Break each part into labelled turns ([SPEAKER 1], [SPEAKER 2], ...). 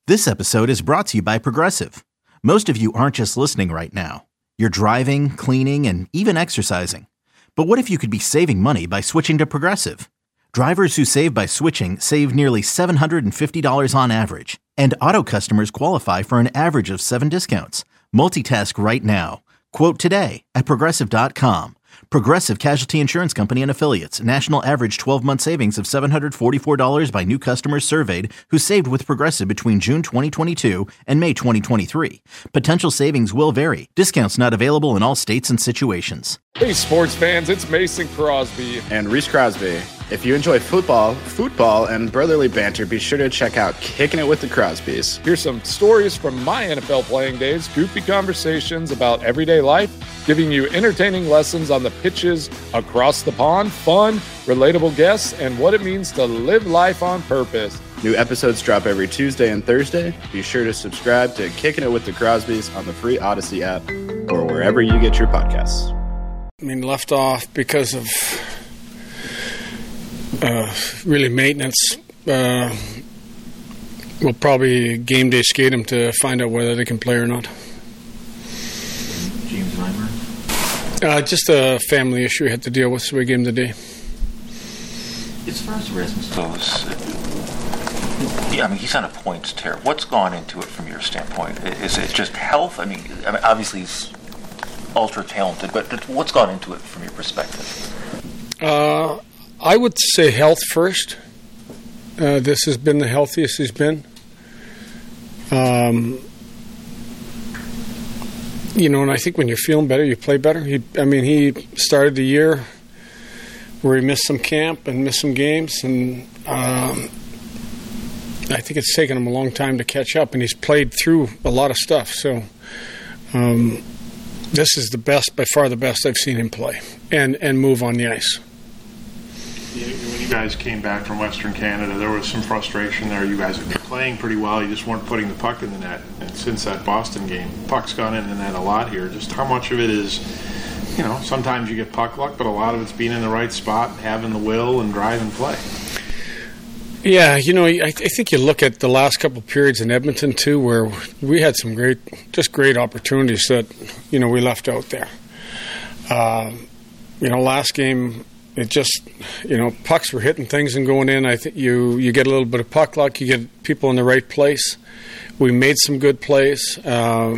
[SPEAKER 1] This episode is brought to you by Progressive. Most of you aren't just listening right now. You're driving, cleaning, and even exercising. But what if you could be saving money by switching to Progressive? Drivers who save by switching save nearly $750 on average. And auto customers qualify for an average of 7 discounts. Multitask right now. Quote today at Progressive.com. Progressive Casualty Insurance Company and Affiliates. National average 12-month savings of $744 by new customers surveyed who saved with Progressive between June 2022 and May 2023. Potential savings will vary. Discounts not available in all states and situations.
[SPEAKER 2] Hey, sports fans, it's Mason Crosby.
[SPEAKER 3] And Reese Crosby. If you enjoy football, and brotherly banter, be sure to check out Kicking It with the Crosbys.
[SPEAKER 2] Here's some stories from my NFL playing days, goofy conversations about everyday life, giving you entertaining lessons on the pitches across the pond, fun, relatable guests, and what it means to live life on purpose.
[SPEAKER 3] New episodes drop every Tuesday and Thursday. Be sure to subscribe to Kicking It with the Crosbys on the free Odyssey app or wherever you get your podcasts.
[SPEAKER 4] I mean, left off because of really maintenance. We'll probably game day skate them to find out whether they can play or not.
[SPEAKER 5] James Reimer?
[SPEAKER 4] Just a family issue we had to deal with, so we gave him the day.
[SPEAKER 5] As far as Rasmus goes, I mean, he's on a points tear. What's gone into it from your standpoint? Is it just health? I mean obviously he's ultra talented, but what's gone into it from your perspective?
[SPEAKER 4] I would say health first. This has been the healthiest he's been. And I think when you're feeling better, you play better. He started the year where he missed some camp and missed some games, and I think it's taken him a long time to catch up, and he's played through a lot of stuff. So this is by far the best I've seen him play and move on the ice.
[SPEAKER 6] When you guys came back from Western Canada, there was some frustration there. You guys have been playing pretty well. You just weren't putting the puck in the net. And since that Boston game, puck's gone in the net a lot here. Just how much of it is, sometimes you get puck luck, but a lot of it's being in the right spot, having the will, and drive and play.
[SPEAKER 4] Yeah, I think you look at the last couple of periods in Edmonton, too, where we had some great opportunities that, we left out there. Last game, it just, pucks were hitting things and going in. I think you get a little bit of puck luck. You get people in the right place. We made some good plays. Our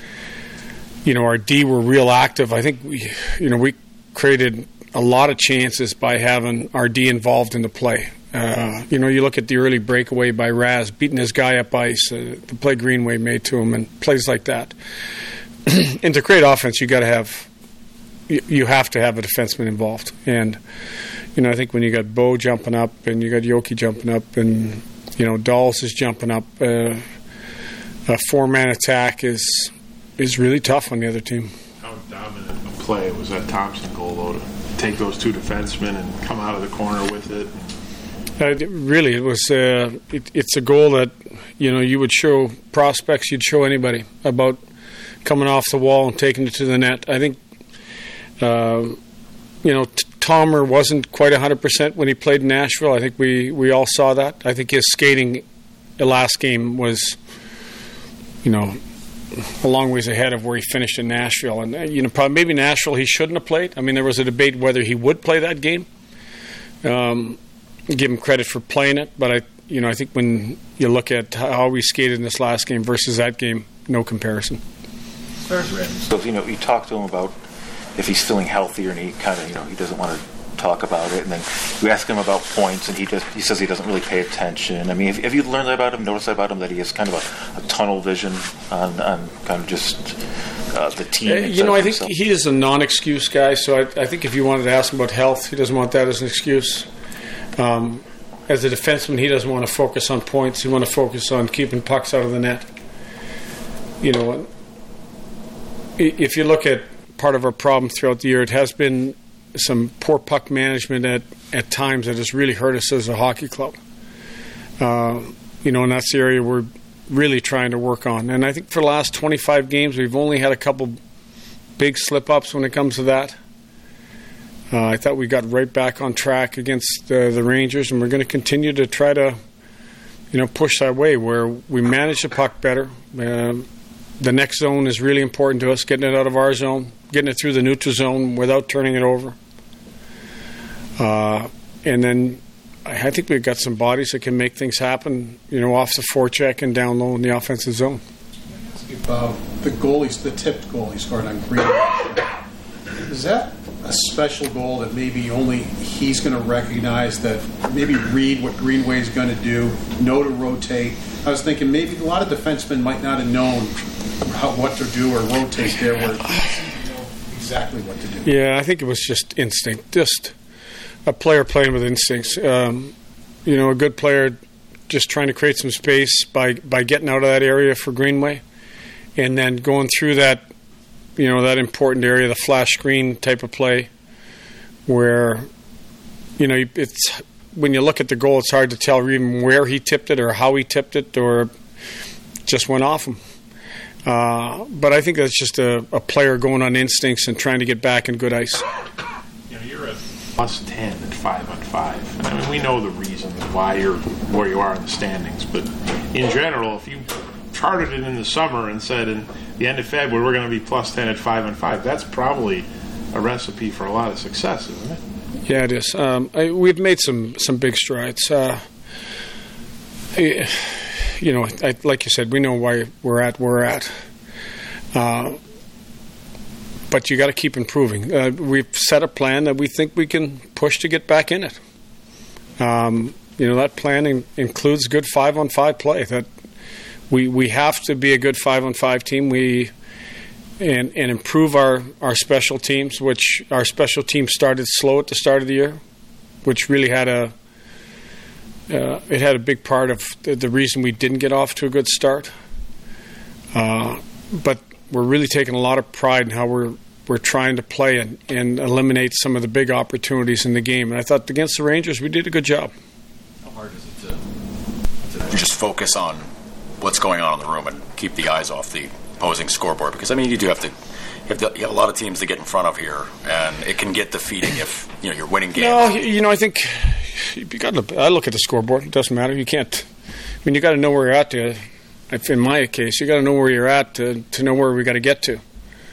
[SPEAKER 4] D were real active. I think we created a lot of chances by having our D involved in the play. You look at the early breakaway by Raz, beating his guy up ice, the play Greenway made to him, and plays like that. And to create offense, you have to have a defenseman involved. And, I think when you got Bo jumping up and you got Yoki jumping up and, Dawes is jumping up, a 4-man attack is really tough on the other team.
[SPEAKER 6] How dominant a play was that Thompson goal, though, to take those two defensemen and come out of the corner with it?
[SPEAKER 4] Really, it was. It's a goal that you would show prospects, you'd show anybody about coming off the wall and taking it to the net. I think, Tomer wasn't quite 100% when he played in Nashville. I think we all saw that. I think his skating the last game was, a long ways ahead of where he finished in Nashville. And probably maybe Nashville he shouldn't have played. I mean, there was a debate whether he would play that game. Give him credit for playing it, but I think when you look at how we skated in this last game versus that game, no comparison.
[SPEAKER 5] So you talk to him about if he's feeling healthier, and he kind of he doesn't want to talk about it, and then you ask him about points, and he says he doesn't really pay attention. I mean, have you learned that about him? Noticed that about him, that he has kind of a tunnel vision on kind of just the team?
[SPEAKER 4] I think he is a non-excuse guy. So I think if you wanted to ask him about health, he doesn't want that as an excuse. As a defenseman, he doesn't want to focus on points. He wants to focus on keeping pucks out of the net. If you look at part of our problem throughout the year, it has been some poor puck management at times that has really hurt us as a hockey club. And that's the area we're really trying to work on. And I think for the last 25 games, we've only had a couple big slip-ups when it comes to that. I thought we got right back on track against the Rangers, and we're going to continue to try to push that way where we manage the puck better. The next zone is really important to us, getting it out of our zone, getting it through the neutral zone without turning it over. And then I think we've got some bodies that can make things happen, off the forecheck and down low in the offensive zone.
[SPEAKER 7] The goalies, the tipped goalie scored on Greenway. Is that a special goal that maybe only he's going to recognize, that maybe read what Greenway's going to do, know to rotate? I was thinking maybe a lot of defensemen might not have known what to do or rotate there, where he seemed to know exactly what to do.
[SPEAKER 4] Yeah, I think it was just instinct, just a player playing with instincts. A good player just trying to create some space by getting out of that area for Greenway, and then going through that, that important area, the flash screen type of play, where, it's when you look at the goal, it's hard to tell even where he tipped it or how he tipped it or just went off him. But I think that's just a player going on instincts and trying to get back in good ice.
[SPEAKER 6] You're at plus 10 at 5-on-5. I mean, we know the reasons why you're where you are in the standings, but in general, if you charted it in the summer and said in the end of February we're going to be plus 10 at 5-on-5, that's probably a recipe for a lot of success, isn't it?
[SPEAKER 4] Yeah, it is. We've made some big strides. Like you said, we know why we're at where we're at. But you got to keep improving. We've set a plan that we think we can push to get back in it. That plan includes good 5-on-5 play. That we have to be a good 5-on-5 team. And improve our special teams, which our special teams started slow at the start of the year, which really had a big part of the reason we didn't get off to a good start. But we're really taking a lot of pride in how we're trying to play and eliminate some of the big opportunities in the game. And I thought against the Rangers we did a good job.
[SPEAKER 8] How hard is it to just focus on what's going on in the room and keep the eyes off the opposing scoreboard? Because you do have to. You have a lot of teams to get in front of here, and it can get defeating if you're winning games.
[SPEAKER 4] No, I think you got to. I look at the scoreboard. It doesn't matter. You can't. You got to know where you're at. In my case, you got to know where you're at to know where we got to get to.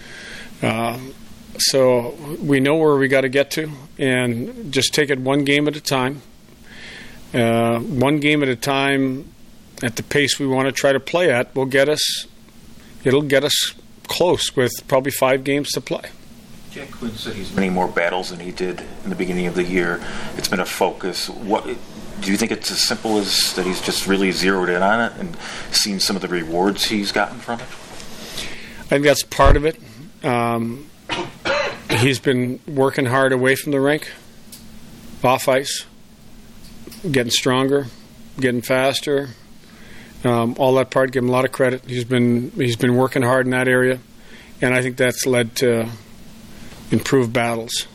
[SPEAKER 4] So we know where we got to get to, and just take it one game at a time. One game at a time, at the pace we want to try to play at, will get us. It'll get us close with probably 5 games to play.
[SPEAKER 5] Jack Quinn said he's winning more battles than he did in the beginning of the year. It's been a focus. What do you think? It's as simple as that he's just really zeroed in on it and seen some of the rewards he's gotten from it?
[SPEAKER 4] I think that's part of it. He's been working hard away from the rink, off ice, getting stronger, getting faster. All that part, give him a lot of credit. He's been working hard in that area, and I think that's led to improved battles.